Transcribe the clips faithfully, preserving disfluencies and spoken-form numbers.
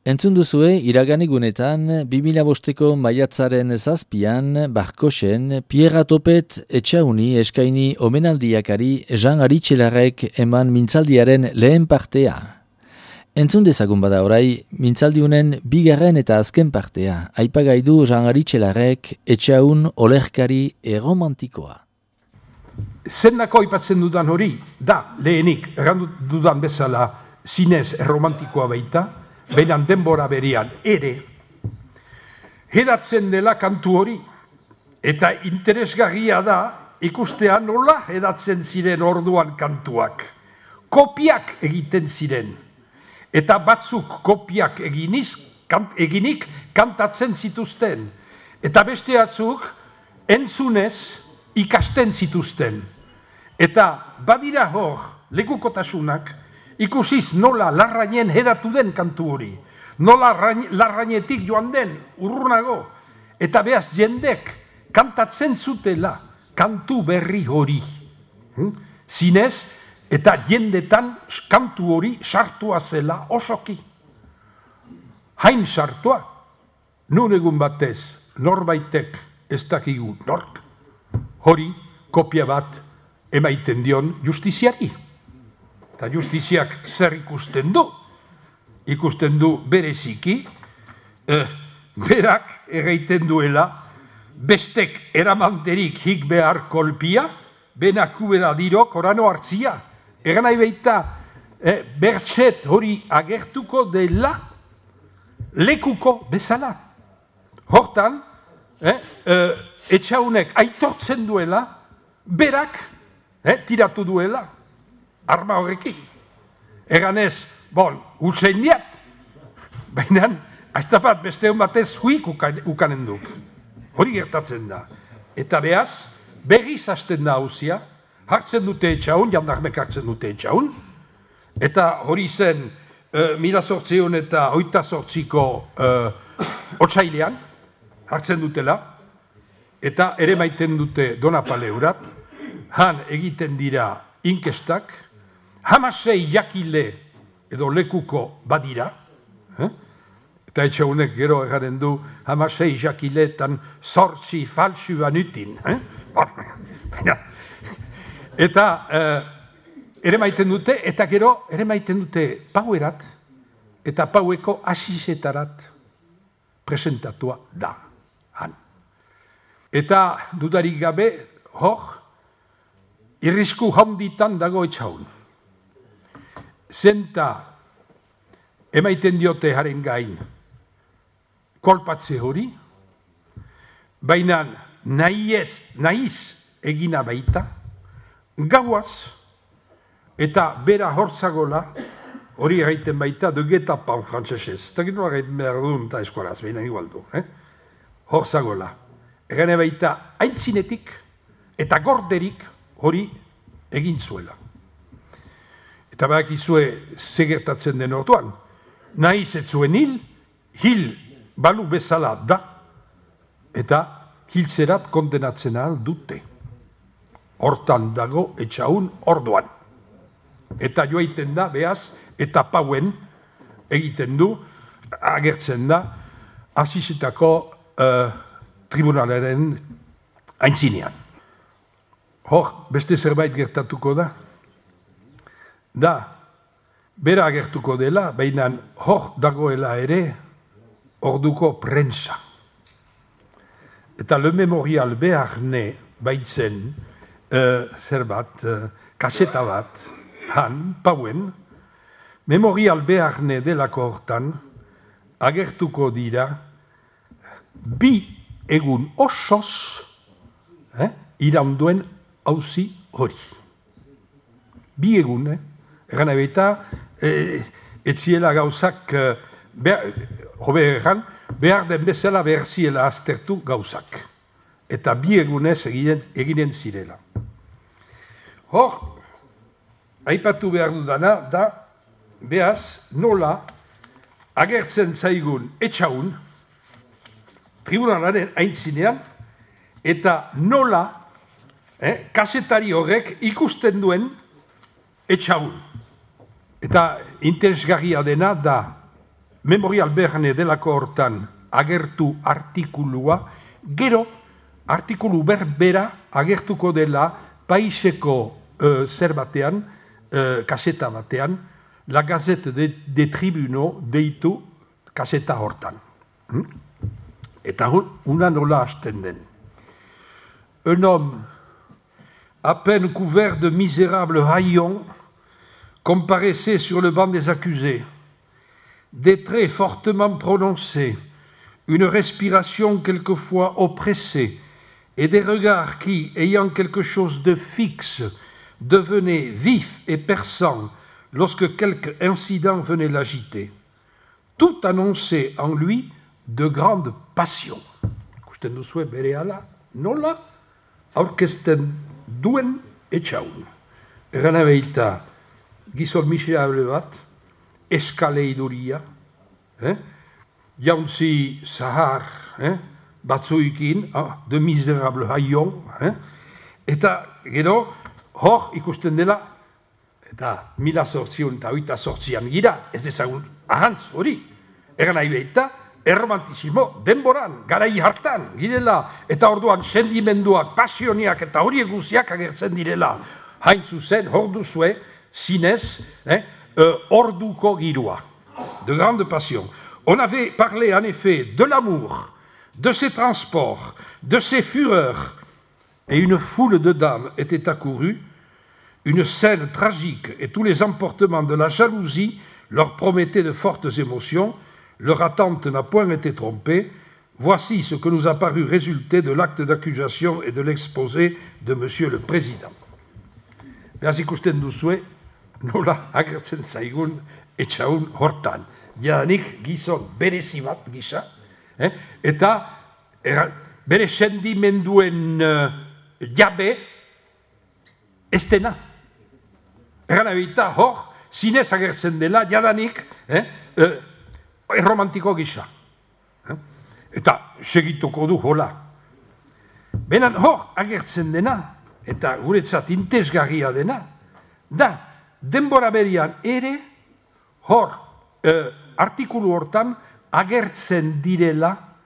Entzun duzue, iraganigunetan, bi mila bosteko maiatzaren zazpian, Barkosen, Pierra Topet etxauni eskaini omenaldiakari Jean Aritxelarrek eman mintzaldiaren lehen partea. Entzun dezagun bada orai, mintzaldiunen bigarren eta azken partea, aipagai du Jean Aritxelarrek etxaun olerkari erromantikoa. Zennako aipatzen dudan hori, da, lehenik, errandu dudan bezala, zinez erromantikoa baita, behinan denbora berian ere, hedatzen dela kantu hori, eta interesgarria da ikustea nola hedatzen ziren orduan kantuak. Kopiak egiten ziren, eta batzuk kopiak eginiz, kant, eginik kantatzen zituzten, eta beste batzuk entzunez ikasten zituzten. Eta badira hor lekukotasunak, ikusiz nola larrainen hedatu den kantu hori, nola larrainetik joan den urrunago, eta behaz jendek kantatzen zutela kantu berri hori. Zinez, eta jendetan kantu hori sartua zela osoki. Hain sartua, nun egun batez, norbaitek ez dakigu nork, hori kopia bat emaiten dion justiziari. Eta justiziak zer ikusten du? Ikusten du bereziki, eh, berak erraiten duela, bestek eramanterik hik behar kolpia, benakubera diro korano hartzia. Egan nahi baita, eh, bertset hori agertuko dela lekuko bezala. Hortan, eh, eh, etxaunek aitortzen duela, berak eh, tiratu duela. Arma horrekin. Eganez, bon, utzein diat. Baina, aiztapat beste hon batez huik ukanen duk. Hori gertatzen da. Eta behaz, berriz hasten da hauzia, hartzen dute etxaun, jandarmek hartzen dute etxaun, eta hori zen, uh, mila sortzeun eta oita sortziko uh, otsailean, hartzen dutela, eta ere maiten dute Donapaleurat, han egiten dira inkestak, hamasei jakile edo lekuko badira, eh? Eta etxaunek gero egaren du hamasei jakiletan zortzi falsu banutin. Eh? Eta eh, ere maiten dute, eta gero ere maiten dute pauerat, eta paueko asizetarat presentatua da. Han. Eta dudarik gabe, hor, irrisku handitan dago etxaun. Zenta emaiten diote haren gain kolpatze hori, baina nahiez, nahiz egina baita, gauaz, eta bera hortzagola, hori egiten baita, de guetapan frantzesez, eta gero egiten behar duen eta eskolaz, baina igual du, eh? Hortzagola. Egane baita aintzinetik eta gorderik hori egin zuela. Eta bakizue segertatzen den orduan. Nahiz ez zuen hil, hil balu bezala da, eta hiltzerat kondenatzen ahal dute. Hortan dago etxaun orduan. Eta joaiten da, behaz, eta pauen egiten du, agertzen da, azizetako uh, tribunalaren aintzinean. Hor, beste zerbait gertatuko da. Da, bera agertuko dela, baina hor dagoela ere orduko prentsa. Eta le memorial beharne baitzen uh, zerbat, uh, kaseta bat, han, pauen, memorial beharne delako hortan agertuko dira bi egun osoz eh, iraunduen auzi hori. Bi egun, eh? Egan ebeta, eh, etziela gauzak, eh, behar, hobe egan, behar den bezala behar ziela aztertu gauzak. Eta bi egunez eginen, eginen zirela. Hor, aipatu behar dudana, da, behaz, nola agertzen zaigun etxaun, tribunalaren aintzinean, eta nola eh, kasetari horrek ikusten duen etxaun. Eta interesgarria dena da, Memorial Berne delako hortan agertu artikulua, gero artikulu berbera agertuko dela Paiseko uh, zer batean, uh, kaseta batean, La Gazette des de Tribunaux deitu kaseta hortan. Hmm? Eta una nola hasten den. Un homme à peine couvert de misérables haillons comparaissait sur le banc des accusés. Des traits fortement prononcés, une respiration quelquefois oppressée et des regards qui, ayant quelque chose de fixe, devenaient vifs et perçants lorsque quelque incident venait l'agiter. Tout annonçait en lui de grandes passions. Ikusten duzue berehala nola aurkezten duen Etxaun. Erana behita gizon miserable bat, eskaleiduria, eh? jauntzi zahar, eh? batzuikin, ah, de miserable haillon, eh? eta gero hor ikusten dela, eta mila sortzion eta oita sortzian gira, ez ezagun ahantz hori, eran nahi behita, erromantizismo denboran, garai hartan, girela, eta orduan sendimenduak, pasioniak eta horiek guziak agertzen direla, hain zuzen, hor duzue, zinez, eh, euh, orduko girua, de grande passion. On avait parlé en effet de l'amour, de ses transports, de ses fureurs, et une foule de dames était accourue, une scène tragique et tous les emportements de la jalousie leur promettaient de fortes émotions, leur attente n'a point été trompée. Voici ce que nous a paru résulter de l'acte d'accusation et de l'exposé de Monsieur le Président. Beraz ikusten duzue, nola agertzen zaigun Etxaun hortan. Jadanik gizon berezi bat gisa, eh? eta era, bere sendimenduen uh, jabe ez dena. Eran abita hor, zinez agertzen dela, jadanik eh? uh, erromantiko gisa. Eh? Eta segituko du hola. Benan hor agertzen dena, eta guretzat intesgarria dena, da, denbora berian ere, hor, eh, artikulu hortan, agertzen direla,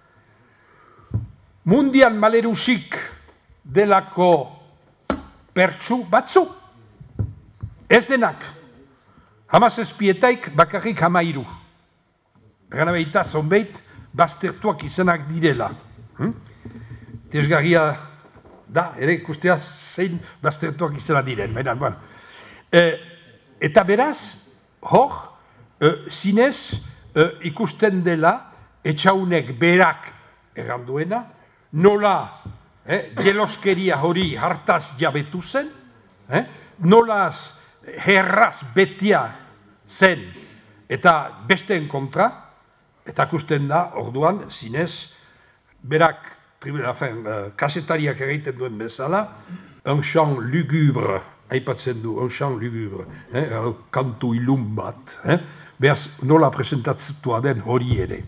mundian malerusik delako pertsu batzu. Ez denak, hamazazpietaik bakarrik hamairu. Gana behita, zonbeit, baztertuak izanak direla. Hm? Tesgarria da, ere ikustea zein baztertuak izan diren. Baina, bueno. e, eta beraz, hor, e, zinez e, ikusten dela, Etxaunek berak erranduena, nola eh, jeloskeria hori hartaz jabetu zen, eh, nolaz herraz betia zen, eta besteen kontra, eta ikusten da, orduan, zinez, berak, Enfin, uh, kasetariak egiten duen bezala, un chant lugubre, aipatzen du, un chant lugubre, eh, kantu ilun bat, eh, behaz nola presentatua den hori ere.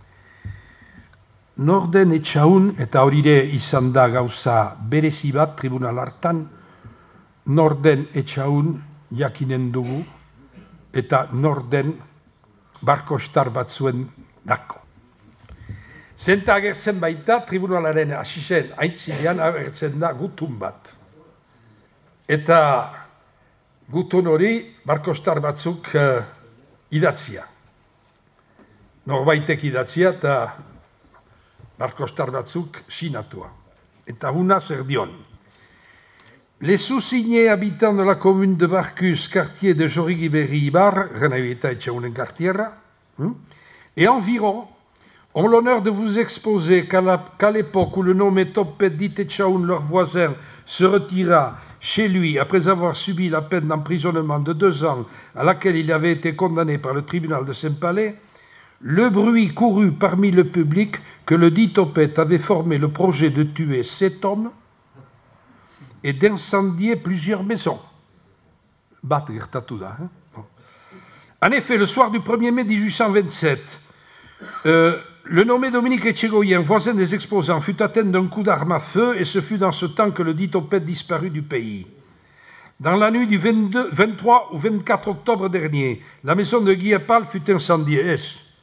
Norden Etxaun, eta hori ere izan da gauza berezi bat tribunal hartan, Norden Etxaun jakinen dugu, eta Norden barkostar batzuen dako. Zenta agertzen baita, tribunalaren asisen aintzinean agertzen da gutun bat. Eta gutun hori barkostar batzuk uh, idatzia. Norbaitek idatzia eta barkostar batzuk sinatua. Eta una zer dion. Les sous-signés habitants de la commune de Barcus, quartier de Jorigi-Berri-Ibar, Renavita Etxaunen quartierra, hein, et environ, ont l'honneur de vous exposer qu'à l'époque où le nommé Topet dit Etxaun, leur voisin, se retira chez lui après avoir subi la peine d'emprisonnement de deux ans à laquelle il avait été condamné par le tribunal de Saint-Palais, le bruit courut parmi le public que le dit Topet avait formé le projet de tuer sept hommes et d'incendier plusieurs maisons. Bat gertatu da, hein? Bon. En effet, le soir du premier mai mille huit cent vingt-sept, euh, le nommé Dominique Etchegoyen, voisin des exposants, fut atteint d'un coup d'arme à feu et ce fut dans ce temps que le dit Topet disparut du pays. Dans la nuit du vingt-deux, vingt-trois ou vingt-quatre octobre dernier, la maison de Guy Epal fut incendiée.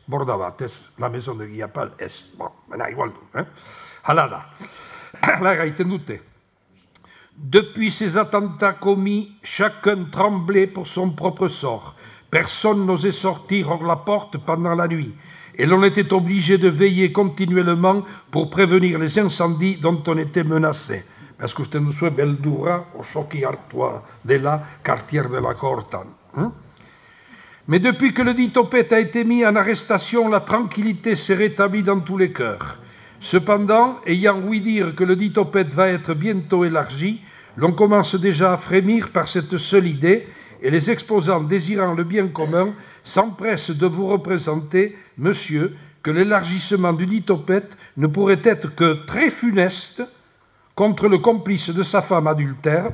borda bat, ez, la maison de Guiapal, ez, bon, baina igual du, eh? Hala da, hala gaiten dute. Depuis ces attentats commis, chacun tremblait pour son propre sort. Personne n'osait sortir hors la porte pendant la nuit. Et l'on était obligé de veiller continuellement pour prévenir les incendies dont on était menacé. Parce que uste duzue beldurra osoki hartua dela quartier de la Cortan. Hein? Mais depuis que le dit Topet a été mis en arrestation, la tranquillité s'est rétablie dans tous les cœurs. Cependant, ayant ouï dire que le dit Topet va être bientôt élargi, l'on commence déjà à frémir par cette seule idée, et les exposants désirant le bien commun s'empressent de vous représenter, monsieur, que l'élargissement du dit Topet ne pourrait être que très funeste contre le complice de sa femme adultère,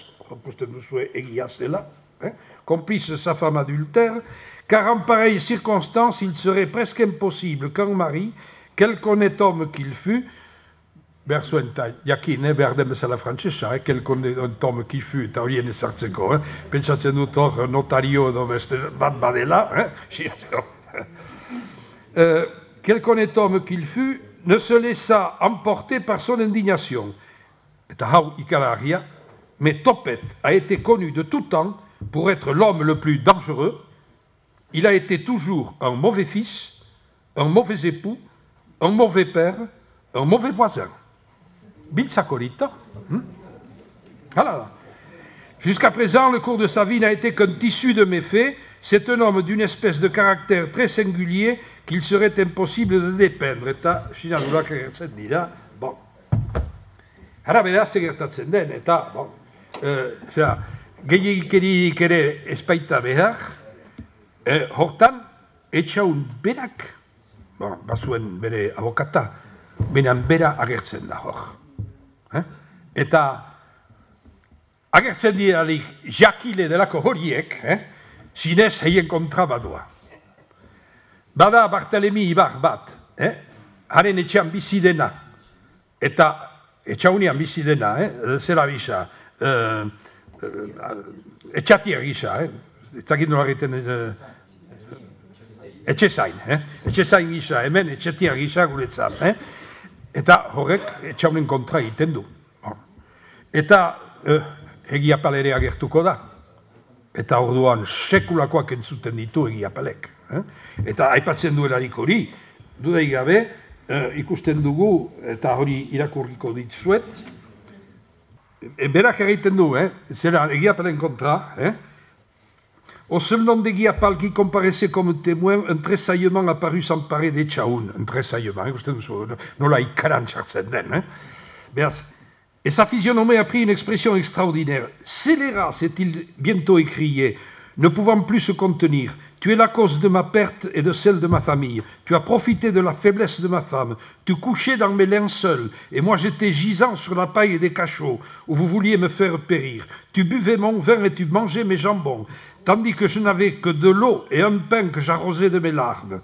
complice de sa femme adultère, car en pareille circonstance, il serait presque impossible qu'un mari, quelque honnête homme qu'il fût, behar zuen, eta jakin, eh, behar den bezala frantsesa, eh, quelque honnête homme qu'il fût, eta horien ezartzeko, eh, pentsatzen dut hor notario edo beste bat badela, eh, euh, quelque honnête homme qu'il fût, ne se laissa emporter par son indignation. Eta hau ikaragarria, mais Topet a été connu de tout temps pour être l'homme le plus dangereux. Il a été toujours un mauvais fils, un mauvais époux, un mauvais père, un mauvais voisin. Biltzakorita. Hmm? Voilà. Jusqu'à présent, le cours de sa vie n'a été qu'un tissu de méfaits. C'est un homme d'une espèce de caractère très singulier qu'il serait impossible de dépeindre. Eta sinadurak agertzen dira, bon. Hara beraz egertatzen den, eta, bon, euh, gehiagikeririk ere espaita behar, eh, hortan, etxaun berak, bon, bazuen bere abokata, benan bera agertzen da hor. Eh? Eta agertzen diralik jakile delako horiek, eh? Zinez heien kontra badua. Bada Barthelemy Ibar bat, eh? Haren etxean bizi dena, eta etxaunian bizi dena, eh? Zera bisa, eh, etxatier gisa, eh? Ez dakit nola egiten, eh? Etxezain, eh? Etxezain gisa, hemen etxetier gisa guretzat, eh? Eta horrek etxaunen kontra egiten du. Eta eh, Egiapal ere agertuko da. Eta orduan sekulakoak entzuten ditu Egiapalek. Eh? Eta aipatzen duelarik hori, dudai gabe, eh, ikusten dugu, eta hori irakurriko ditzuet, e, berak egiten du, eh? Zera Egiapalen kontra, eh? Au seul nom de Guiapal qui comparaissait comme témoin, un tressaillement apparut s'emparer des Tchaoun. Un tressaillement, ikusten duzu, nola ikaran txartzen den. Eh? Beaz, et sa physionomie a pris une expression extraordinaire. Scélérat, s'est-il bientôt écrié, ne pouvant plus se contenir. Tu es la cause de ma perte et de celle de ma famille. Tu as profité de la faiblesse de ma femme. Tu couchais dans mes linceuls, et moi j'étais gisant sur la paille des cachots, où vous vouliez me faire périr. Tu buvais mon vin et tu mangeais mes jambons, tandis que je n'avais que de l'eau et un pain que j'arrosais de mes larmes.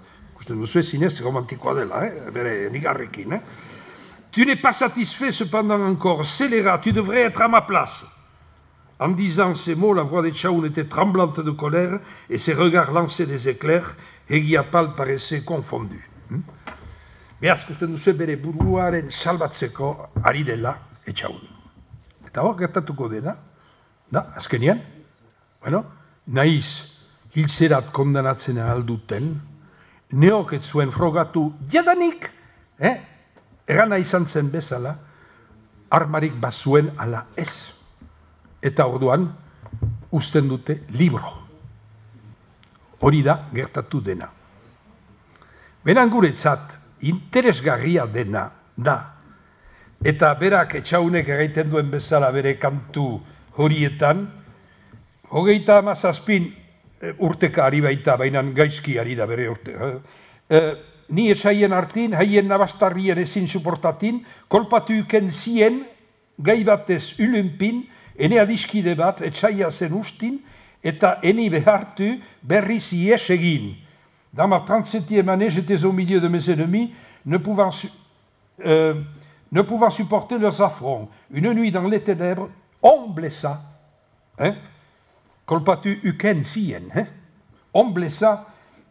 Tu n'es pas satisfait cependant encore. Scélérat, tu devrais être à ma place. En disant ces mots, la voix de Tchaoun était tremblante de colère et ses regards lançaient des éclairs. Egiapal paraissait confondu. Beaz, ikusten duzu bere buruaren salbatzeko ari dela Tchaoun. Eta hor gertatuko dena, da, azkenian, bueno, naiz hiltzerat kondanatzen alduten, neok ez zuen frogatu jadanik, eh? Erana izan zen bezala, armarik bazuen ala ez. Eta orduan, uzten dute libro. Hori da, gertatu dena. Benan guretzat, interesgarria dena, da. Eta berak Etxaunek egiten duen bezala bere kantu horietan, hogeita hamazazpin urteka ari baita, baina gaizki ari da bere urte. E, ni etxaien hartin, haien nabastarrien ezin suportatin, kolpatu uken zien, gai batez ulumpin, ene adiskide bat etxaia zen ustin, eta eni behartu berriz ies egin. Dans ma trente-septième année, j'étais au milieu de mes ennemis, ne pouvant, su euh, ne pouvant supporter leurs affronts. Une nuit dans les ténèbres, on blessa, hein? Kolpatu uken zien, hein? On blessa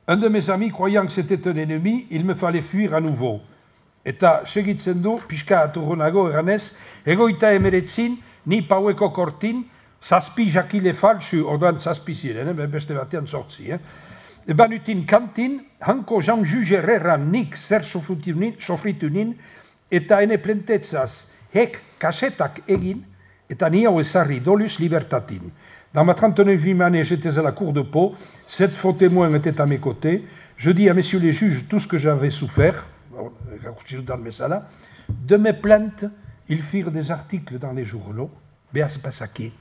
un de mes amis, croyant que c'était un ennemi, il me fallait fuir à nouveau. Eta segitzen du, pixka aturronago eranez, egoita emeretzin, ni paueko kortin, zazpi jakile falsu, orduan zazpi ziren, eh? Beste batean sortzi. Eh? Banutin kantin, hanko Jean Jugerreran nik zer sofritu nin, eta ene plentetzaz hek kasetak egin, eta ni hau ezarri dolus libertatin. Dans ma trente-neuvième année, j'étais à la cour de Pau, sept faux témoins étaient à mes côtés, je dis à messieurs les juges tout ce que j'avais souffert, de mes plaintes, ils firent des articles dans les journaux, beaz pasaki.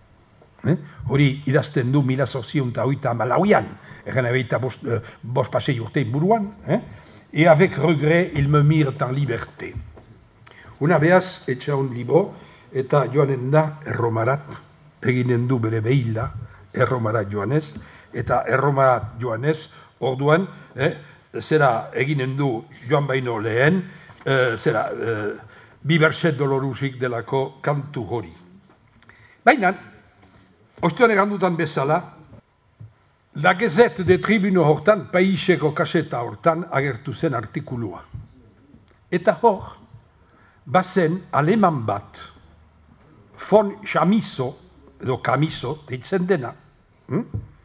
Hori idazten du mila zortziehun eta hogeita hamalauan, egen abeita bost pasei urte buruan, et avec regret, ils me mirent en liberté. Una beaz, etxaun libro, eta joanen da erromarat, eginen du bere behila, erromarat joanez, eta erromarat joanez, orduan, eh, zera eginen du joan baino lehen, eh, zera, eh, bi berset dolorusik delako kantu hori. Baina, ostuan egandutan bezala, la Gazette de Tribune hortan, paiseko kaseta hortan, agertu zen artikulua. Eta hor, bazen aleman bat, von Chamisso, edo Kamiso, deitzen dena. Hm?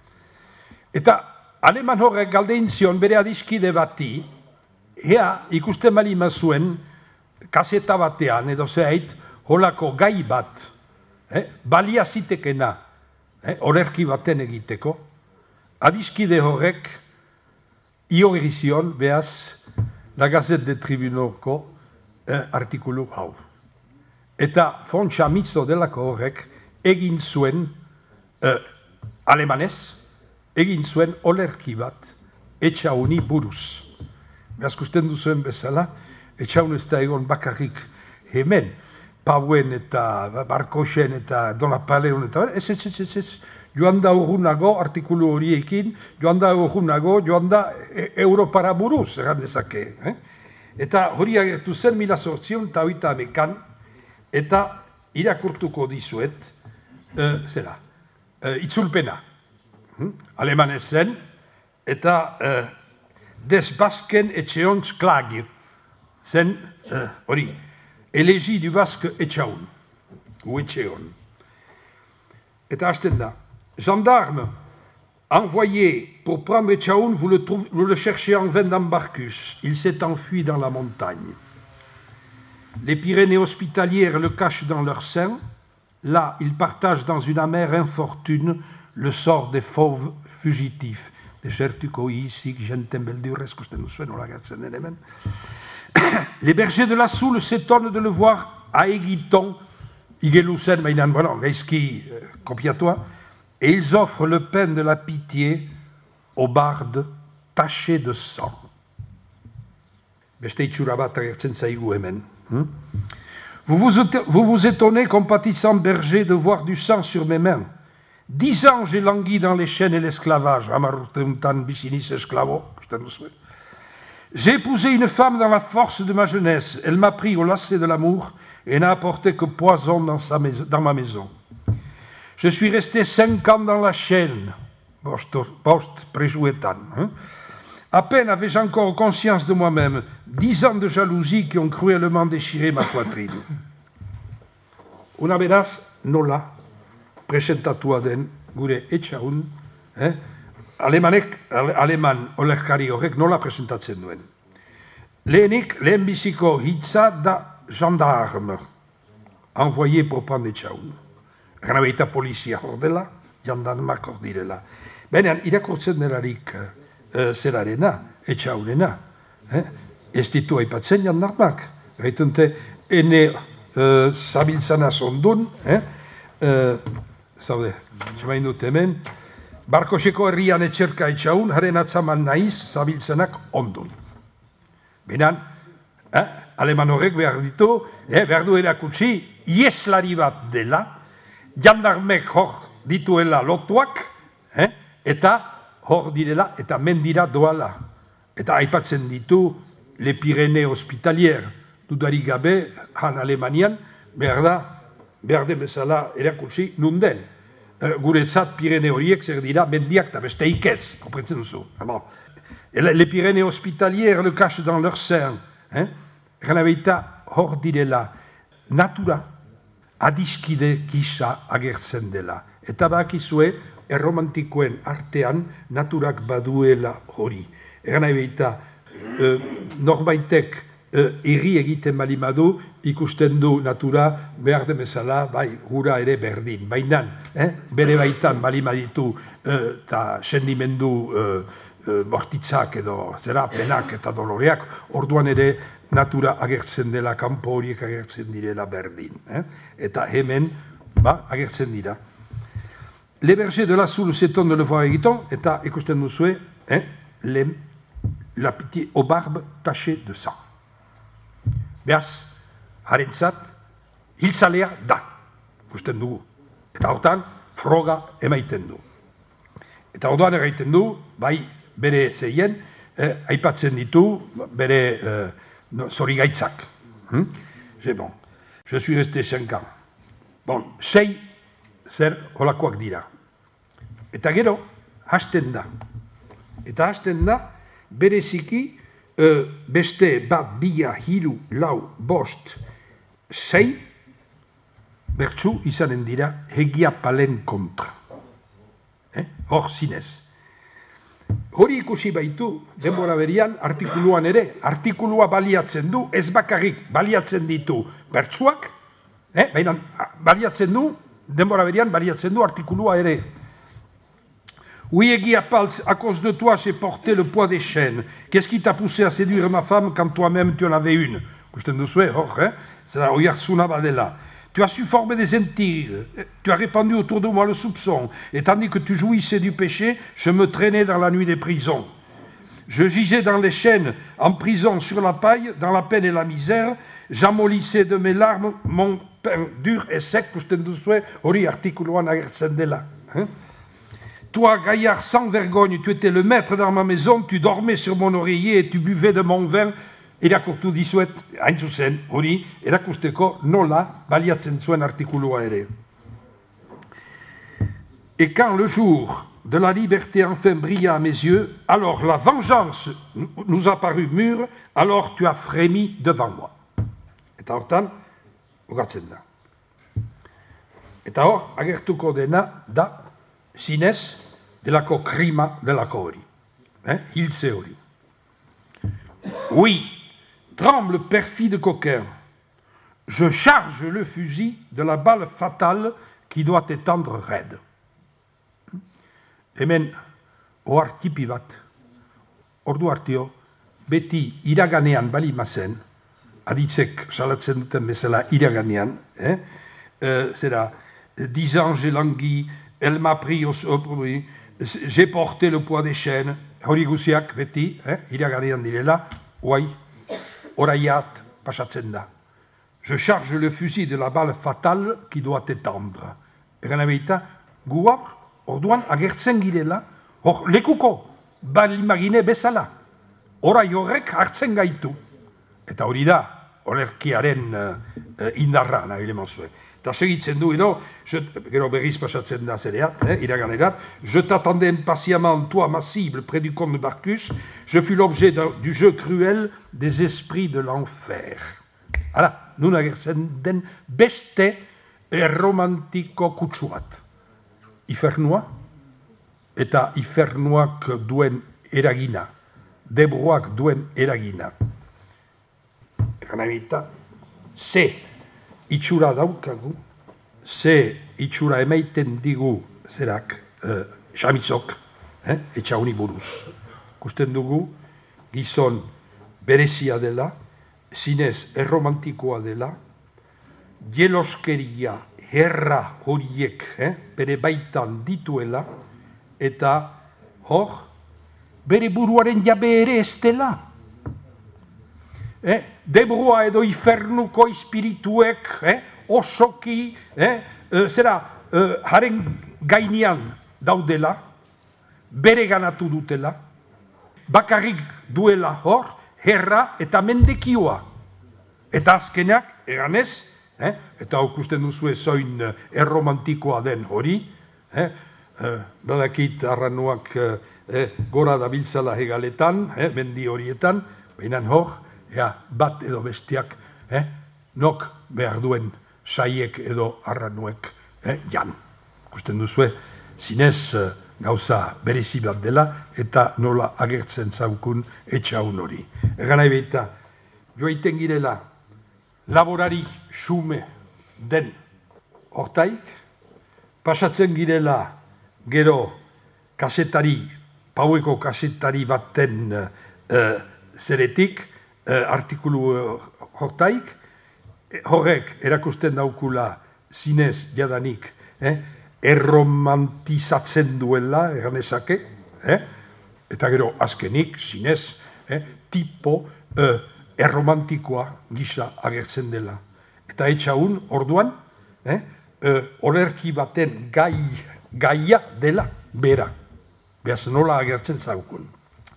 Eta aleman horrek galdein zion bere adiskide bati, ea ikusten malima zuen kaseta batean, edo zeit, holako gai bat, eh, balia zitekena, eh, orerki baten egiteko, adiskide horrek iorri zion, behaz, la Gazette de Tribunoko eh, artikulu hau. Eta von Chamizo delako horrek egin zuen eh, alemanez, egin zuen olerki bat etxauni buruz. Beazkusten duzuen bezala, etxaun ez da egon bakarrik hemen, Pauen eta Barkosen eta Donapaleon eta ez, ez, ez, ez, ez, joan da urgunago artikulu horiekin, joan da urgunago, joan da e Europara buruz, egan dezake. Eh? Eta hori agertu zen mila zortzion eta hogeita hamekan, eta irakurtuko dizuet, Uh, zera, uh, itzulpena, hm? Alemanez zen, eta uh, des Basken etxeontz klagi, zen, uh, hori, elegi du Basque etxaun, ou etxeon. Eta hasten da, gendarme, envoyé pour prendre etxaun, vous le, vous le cherchez en vain dans Barcus, il s'est enfui dans la montagne. Les Pyrénées hospitalières le cachent dans leur sein. Là, ils partagent dans une amère infortune le sort des fauves fugitifs. Les bergers de la Soule s'étonnent de le voir à Aiguiton, et ils offrent le pain de la pitié aux bardes tachés de sang. Vous vous, vous vous étonnez, compatissant berger, de voir du sang sur mes mains. Dix ans j'ai langui dans les chaînes et l'esclavage. J'ai épousé une femme dans la force de ma jeunesse. Elle m'a pris au lacet de l'amour et n'a apporté que poison dans, sa maison, dans ma maison. Je suis resté cinq ans dans la chaîne. À peine avais-je encore conscience de moi-même. Dix ans de jalousie qui ont cruellement déchiré ma poitrine. Una beraz, nola, presentatua den gure etxaun, eh? Alemanek, ale, aleman olerkari horrek nola presentatzen duen. Lehenik, lehenbiziko hitza da gendarme, envoyé pour prendre etxaun. Gana behita polizia hor dela, jandarmak hor direla. Baina, irakurtzen delarik uh, zerarena, etxaunena, eh? Ez ditu aipatzen jandarmak. Gaitente, ene uh, zabiltzana zondun, eh? uh, zaude, txamain dut hemen, Barkoseko herrian etxerka etxaun, haren atzaman naiz zabiltzenak ondun. Benan, eh? Aleman horrek behar ditu, eh? behar du erakutsi, ieslari bat dela, jandarmek hor dituela lotuak, eh? eta hor direla, eta mendira doala. Eta aipatzen ditu, les Pyrénées hospitalières, dudarik gabe, han Alemanian, behar da, behar den bezala erakutsi nunden. Uh, guretzat Pirene horiek zer dira mendiak eta beste ikez, komprentzen duzu. Les Pyrénées hospitalières le cachent dans leur sein. Egan abeita hor direla natura adiskide gisa agertzen dela. Eta bakizue erromantikoen artean naturak baduela hori. Egan abeita norbaitek irri egiten balimadu ikusten du natura behar demezala, bai, gura ere berdin. Baina, bere baitan balimaditu eta sendimendu bortitzak edo zera penak eta doloreak, orduan ere natura agertzen dela, kanpo horiek agertzen direla berdin. Eta hemen, ba, agertzen dira. Le berger de la Soule s'étonne de le voir egiten, eta ikusten duzue, la pitié aux barbes tachées de sang. Beaz, harentzat, hilzalea da, ikusten dugu. Eta hortan, froga emaiten du. Eta orduan erraiten du, bai, bere zeien, aipatzen ditu, bere zorigaitzak. C'est bon, je suis resté cinq ans. Bon, sei zer holakoak dira. Eta gero, hasten da. Eta hasten da, bereziki, beste bat, bia, hiru, lau, bost, sei, bertsu izanen dira, hegia palen kontra. Hor zinez. Hori ikusi baitu, denbora berian, artikuluan ere, artikulua baliatzen du, ez bakarrik baliatzen ditu bertsuak, baina baliatzen du, denbora berian baliatzen du artikulua ere. Oui, Egia Pals, à cause de toi, j'ai porté le poids des chaînes. Qu'est-ce qui t'a poussé à séduire ma femme quand toi-même tu en avais une? Kusten duzue, hor, c'est la oiarzuna badela. Tu as su former des intrigues, tu as répandu autour de moi le soupçon, et tandis que tu jouissais du péché, je me traînais dans la nuit des prisons. Je gisais dans les chaînes, en prison sur la paille, dans la peine et la misère, j'amollissais de mes larmes mon pain dur et sec, kusten duzue, hori artikuluan agertzen dela. Toi, gaillard sans vergogne, tu étais le maître dans ma maison, tu dormais sur mon oreiller et tu buvais de mon vin. Irakurtu dizuet, hain zuzen, hori, erakusteko nola baliatzen zuen artikulua ere. Et quand le jour de la liberté enfin brilla à mes yeux, alors la vengeance nous a paru mûre, alors tu as frémi devant moi. Eta hortan, ugatzen da. Eta hor, agertuko dena da, zinez, delako krima delako hori. Hilze hori. Oui, tremble perfide coquin, je charge le fusil de la balle fatale qui doit étendre raide. Hemen, ohar tipi bat, ordu hartio, beti iraganean bali mazen, aditzek salatzen duten bezala iraganean, eh? euh, zera, dix ans j'ai langui, elle m'a pris au sopri, j'ai porté le poids des chaînes, hori guziak beti, eh? iraganean direla, oai, oraiat pasatzen da. Je charge le fusil de la balle fatale qui doit étendre. Egan abeita, guar, orduan agertzen girela, hor lekuko, balimagine bezala. Orai horrek hartzen gaitu. Eta hori da, olerkiaren uh, indarra, nahi lemozue. Eta segitzen du, eno, je, gero berriz pasatzen da zereat, eh, iraganerat, je t'attendais impatiemment, toi, ma cible, près du comte de Barcus, je fus l'objet du jeu cruel des esprits de l'enfer. Hala, nun agertzen den beste erromantiko kutsu bat. Ifernua, eta ifernuak duen eragina, debroak duen eragina. Egan abita, ze itxura daukagu, ze itxura emaiten digu zerak, eh, xamizok, eh, etxauni buruz. Kusten dugu, gizon berezia dela, zinez erromantikoa dela, jeloskeria, herra horiek, eh, bere baitan dituela, eta hor, bere buruaren jabe ere ez dela. Eh, Debroa edo ifernuko espirituek, eh, osoki, eh, eh, zera, eh, haren gainean daudela, bere ganatu dutela, bakarrik duela hor, herra eta mendekioa. Eta azkenak, eganez, eh, eta okusten duzu ezoin erromantikoa den hori, eh, eh, badakit arranuak eh, eh, gora dabiltzala hegaletan, eh, mendi horietan, baina hor, ea, bat edo bestiak, eh, nok behar duen saiek edo arranuek eh, jan. Ikusten duzue, zinez eh, gauza berezi bat dela, eta nola agertzen zaukun etxaun hori. Egan nahi behita, joaiten girela, laborari xume den hortaik, pasatzen girela gero kasetari, paueko kasetari baten uh, zeretik, uh, artikulu hortaik, horrek erakusten daukula zinez jadanik, eh, erromantizatzen duela, eganezake, eh, eta gero azkenik, zinez, eh, tipo uh, erromantikoa gisa agertzen dela. Eta etxaun, orduan, eh, uh, olerki baten gai, gaia dela, bera. Beaz nola agertzen zaukun.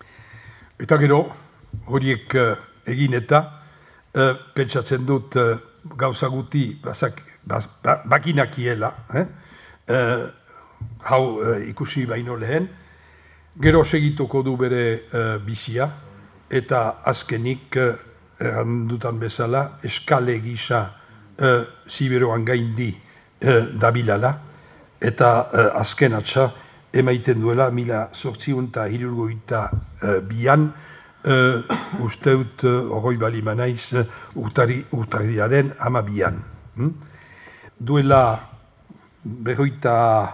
Eta gero, horiek uh, egin eta, uh, pentsatzen dut uh, gauza guti bazak, baz, ba, bakinakiela, eh? uh, hau uh, ikusi baino lehen, gero segituko du bere uh, bizia, eta azkenik, uh, errandutan bezala, eskale gisa uh, Siberoan gaindi uh, dabilala, eta uh, azken atxa, emaiten duela, mila zortziun eta hirurgoita uh, bian, uh, usteut, uh, oroi bali manaiz, uh, urtari, urtariaren amabian. Hmm? Duela berroita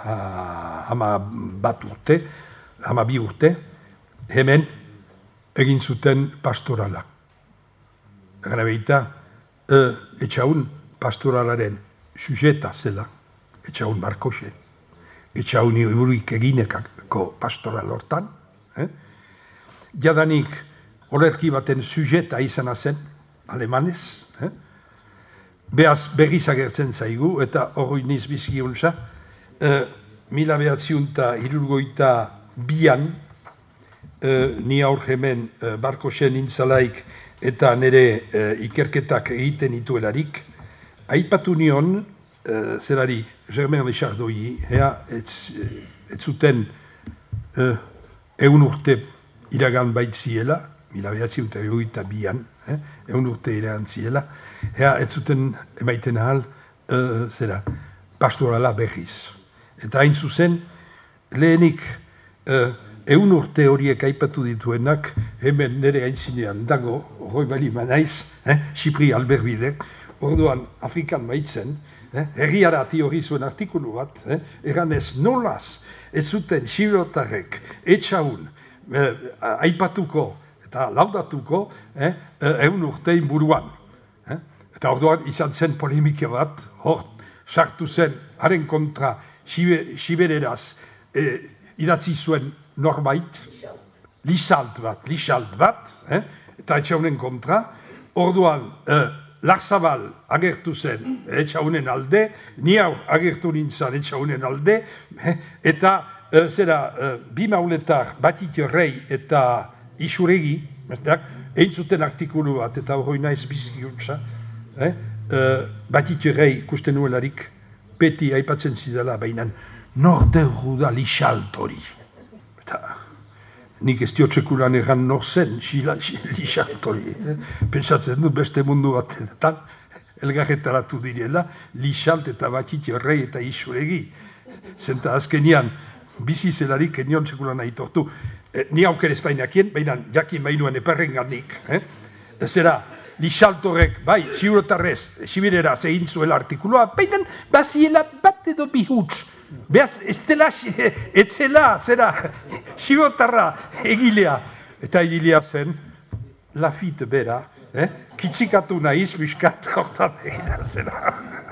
uh, ama bat urte, ama bi urte, hemen egin zuten pastorala. Egan abeita, uh, etxaun pastoralaren sujeta zela, etxaun Barkose. Etxauni iburuik eginekako pastoral hortan. Eh? Jadanik olerki baten sujeta izan zen, alemanez. Eh? Beaz berriz agertzen zaigu, eta hori niz bizkiuntza, eh, mila behatziunta hirurgoita bian, eh, ni aur hemen eh, Barkosen intzalaik eta nire eh, ikerketak egiten ituelarik, aipatu nion, Uh, zerari, Germain Lechardoi, ea, ez, ez zuten uh, eun urte iragan baitziela, mila behatziun eta egoita bian, eh, eun urte iragan ziela, ea, ez zuten emaiten ahal, uh, zera, pastorala berriz. Eta hain zuzen, lehenik, uh, eun urte horiek aipatu dituenak, hemen nire aintzinean dago, hori bali manaiz, eh, Xipri Alberbidek, orduan Afrikan maitzen, Eh, herriarati hori zuen artikulu bat, eh, eganez nolaz ez zuten xiberotarrek etxaun eh, aipatuko eta laudatuko eh, egun urtein buruan. Eh. Eta orduan izan zen polemike bat, hor sartu zen haren kontra xibereraz eh, idatzi zuen norbait, lisalt bat, lisalt bat, eh, eta etxaunen kontra, orduan eh, Larzabal agertu zen etxaunen alde, ni hau agertu nintzen etxaunen alde, eta uh, zera, uh, bi mauletar Batit Rei eta Isuregi, egin zuten artikulu bat, eta hori naiz bizkiuntza, eh? uh, Batit Rei ikusten nuelarik, beti aipatzen zidala, baina nordeu da lixalt hori. Eta nik ez diotxekulan egan nor zen, lixalt hori. Eh? Pentsatzen dut beste mundu batetan, elgarretaratu direla, lixalt eta Batit Rei eta Isuregi. Zenta azkenian, bizi zelarik enion txekulan aitortu. Eh, ni auker espainakien, baina jakin mainuan eperren gandik. Eh? Zera, lixalt horrek, bai, ziurotarrez, zibireraz egin zuela artikulua, baina baziela bat edo bihuts. Beaz, ez dela, ez zela, zera, xibotarra egilea. Eta egilea zen, Lafite bera, eh? Kitzikatu nahiz, biskat, hortan egilea zera.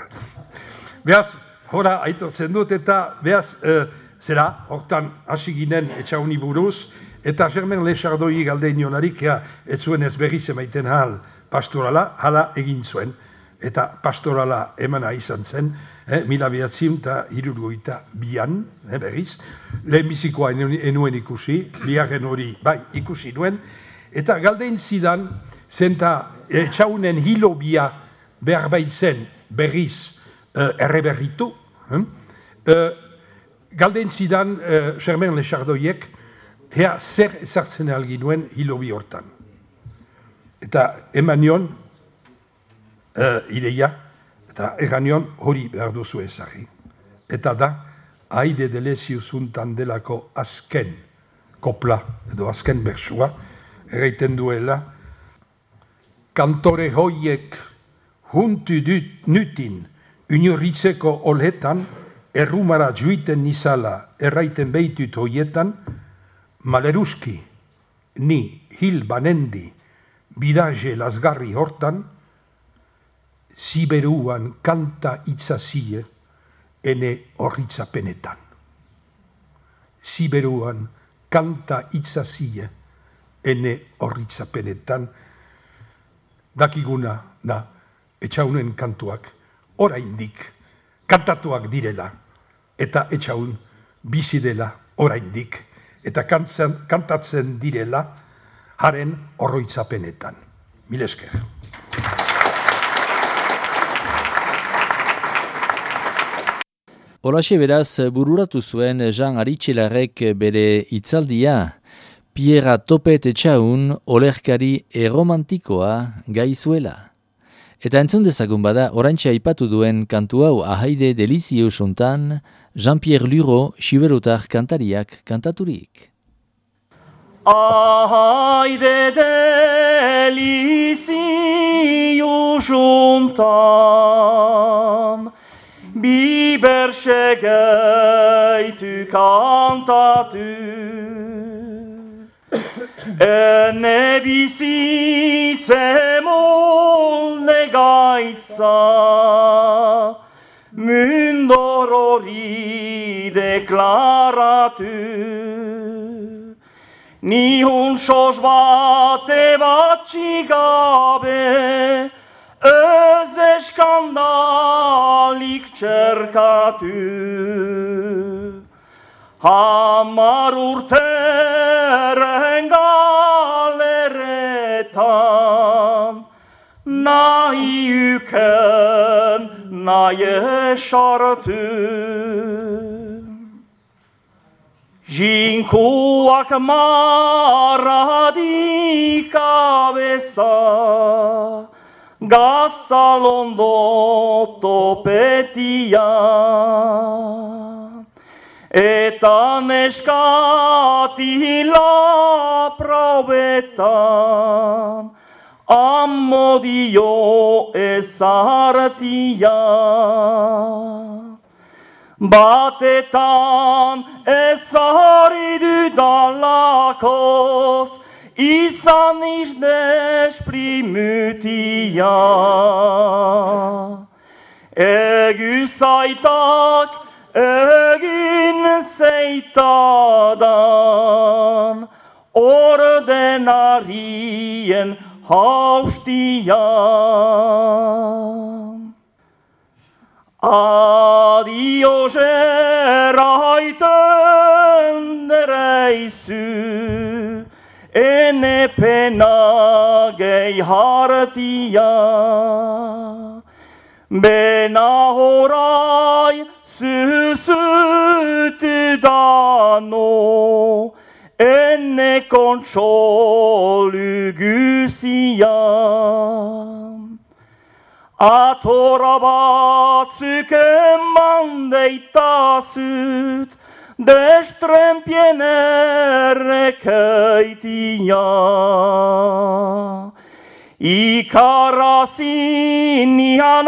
Beaz, hora, aitortzen dut, eta beaz, eh, zera, hortan hasi ginen etxauni buruz, eta Germain Lechardoi galdein nionarik, ja, ez zuen ez berriz emaiten hal pastorala, hala egin zuen. Eta pastorala emana izan zen, eh, mila behatzim eta hirurgoita bian, eh, berriz, lehenbizikoa enuen ikusi, biharren hori, bai, ikusi nuen, eta galdein zidan, zenta etxaunen hilo bia behar baitzen berriz eh, erreberritu, eh, galdein zidan eh, Germain Lechardoiek, ea zer ezartzen alginuen hilobi hortan. Eta eman nion uh, ideia, eta egan nion hori behar duzu ezagri. Eta da, Aide Deleziusuntan delako azken kopla, edo azken bersua, erraiten duela, kantore hoiek huntu dut nutin, unurritzeko olhetan, errumara juiten nizala erraiten behitut hoietan, maleruski, ni hil banendi, bidaje lasgarri hortan, ziberuan kanta itzazie, ene horritzapenetan. Ziberuan kanta itzazie, ene horritzapenetan, dakiguna da, etxaunen kantuak, oraindik, kantatuak direla, eta etxaun bizi dela oraindik, eta kantzen, kantatzen direla, haren horroitzapenetan. Mil esker. Holaxe beraz bururatu zuen Jean Aritxelarrek bere hitzaldia, Pierra Topet etxaun olerkari erromantikoa gaizuela. Eta entzun dezagun bada, oraintxe aipatu duen kantu hau Ahaide Deleziusuntan, Jean-Pierre Luro siberutar kantariak kantaturik. Ahaide Deleziusuntan, biberse gaitu kantatu, ene bizitze molde gaitza, mundor hori deklaratu, nihun sos bate batxi gabe, ez eskandalik txerkatu. Hamar urteren galeretan, nahi uken, nahi esartu. Jinkuak maradi kabeza, gaztalondo topetia. Eta neskatila probetan, amodio ezartia. Batetan ezari dudalakoz, izan izdesprimutia. Egu zaitak egin zeitadan, ordenarien haustia. Adio zeraiten dereizu, ene pena gehi hartia. Bena horai zuzutu dano, ene kontsolu guzia. Atora batzuk eman deitazut, destrempien errekeitia. Ikarazin ian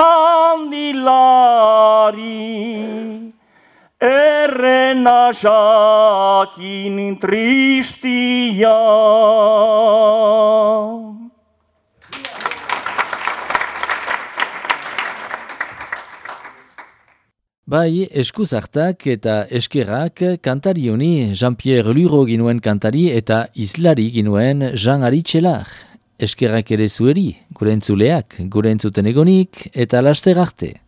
handilari, errena jakin tristia. Bai, eskuzartak eta eskerrak kantari honi Jean-Pierre Luro ginuen kantari eta islari ginuen Jean Aritxelar. Eskerrak ere zueri, gure entzuleak, gure entzuten egonik eta laster arte.